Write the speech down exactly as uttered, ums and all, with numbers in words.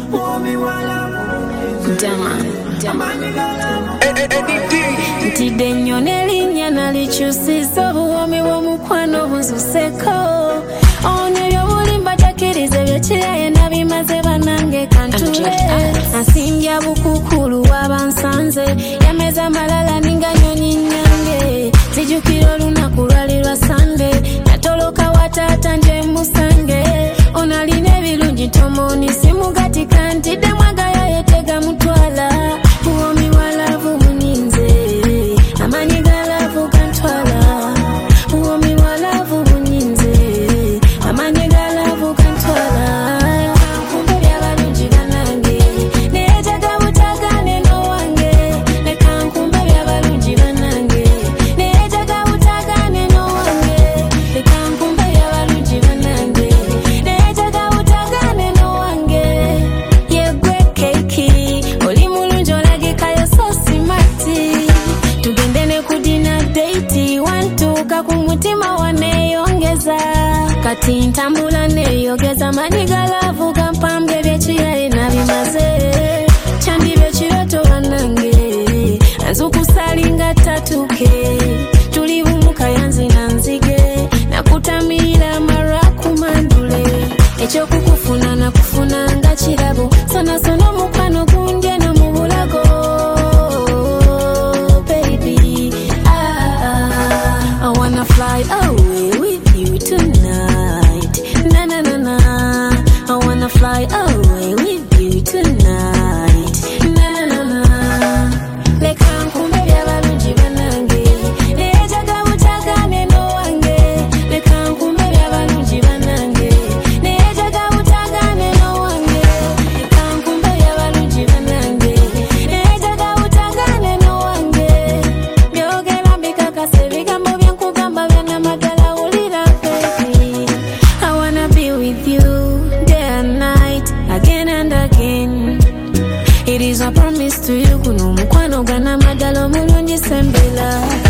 Dama, dama. Ntide nyoneli nyana lichusizo buwami wa mukwano buzuseko. Onyo yobulimba takirize byekiyaye nabimaze banange kantule. Asimbya bukukulu wabansanze yameza malala ninga nyonyi nyange. Zijukira olunaku lwali lwa Sunday natoloka watata nje musange. Onaline birungi tomoni simugati kantide mwagayo yetega mutwala. Uomi walavu muninze amani galavu kantwala. Uomi walavu muninze amani galavu kantwala. Kumbe byabalungi banange nejaga butagane no wange. Leka nkumbe byabalungi banange nejaga butagane no wange. Leka nkumbe byabalungi banange nejaga butagane no wange. Yegwe keki oli mulungi olagikayo so simati. Tugende ne kudina date wantuka ku mutima waneyongeza. Kati ntambula neyogeza maniga lavu gampambye byekiyaye nabimaze. Chandibe kiroto banange anzukusalinga tatuke. Tuli bumuka yanzi nanzige nakutamira maraku mandule. Echo kukufuna na kufuna nga kirabo sana sana mukwano gunje no mubulago. Baby, ah, I wanna fly away with you tonight. Na na na na, I wanna fly away with you tonight. Na na na na, leka nkumbe byabalungi banange nejaga butagane no wange. Leka nkumbe byabalungi banange nejaga butagane no wange. Leka nkumbe byabalungi banange nejaga butagane no wange. Byogera mbikakase bigambo byenkugamba byonna madala wulira baby. I wanna be with you day and night again and again. It is a promise to you kuno mukwano gana madala omulungi sembela.